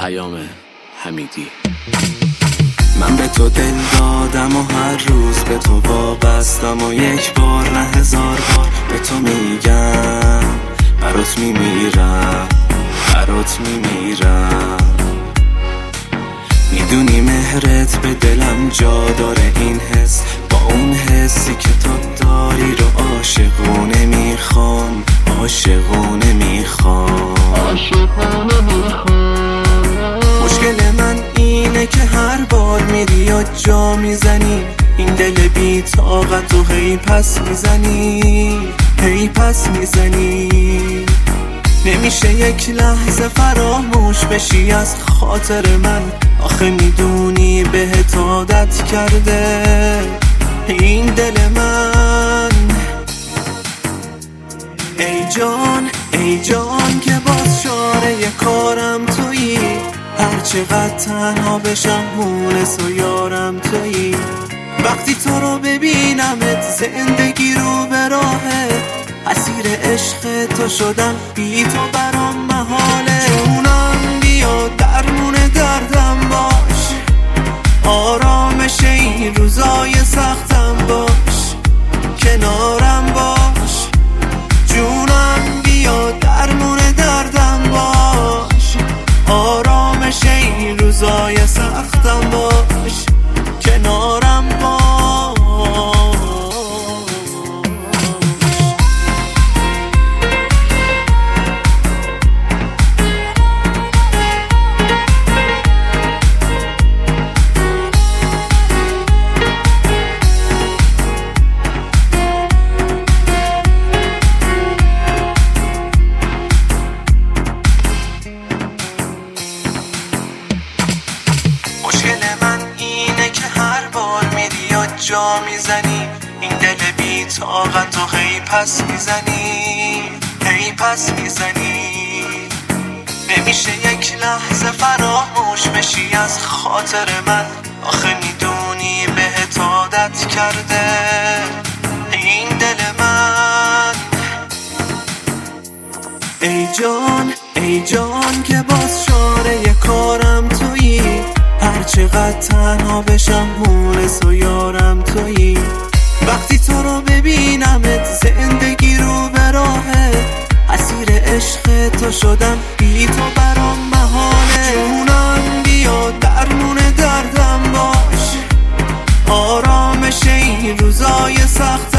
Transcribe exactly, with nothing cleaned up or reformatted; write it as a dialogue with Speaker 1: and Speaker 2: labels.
Speaker 1: پیام حمیدی.
Speaker 2: من به تو دل دادم و هر روز به تو وابستم و یک بار نه هزار بار به تو میگم برات میمیرم، برات میمیرم. میدونی مهرت به دلم جا داره، این حس با اون حسی که تو داری رو عاشقونه میخوام، عاشقونه میخوام، عاشقونه میخوام. مشکل من اینه که هر بار میری و جا میزنی این دل بی طاقت و هی پس میزنی، هی پس میزنی. نمیشه یک لحظه فراموش بشی از خاطر من، آخه میدونی بهت عادت کرده این دل من. ای جان ای جان که باز شاره کارم تویی، هر چقدر تنها بشم مونس و یارم تویی. وقتی تو رو ببینمت زندگی رو به راهه، اسیر عشق تو شدم بی تو برام محاله. جونم بیا درمون دردم باش، آرامش این روزای سختم باش، کنارم باش. جونم بیا درمون دردم باش، آرامش این روزای سختم باش، کنارم باش. جا میزنی این دل بی طاقت و هی پس میزنی، هی پس میزنی. نمیشه یک لحظه فراموش بشی از خاطر من، آخه میدونی بهت عادت کرده این دل من. ای جان ای جان که باز شاره کارم تویی، هر چقدر تنها بشم مونس و یارم تویی. وقتی تو رو ببینمت زندگی رو به راهه، اسیر عشق تو شدم بی تو برام محاله. جونم بیا درمون دردم باش، آرامش این روزای سخت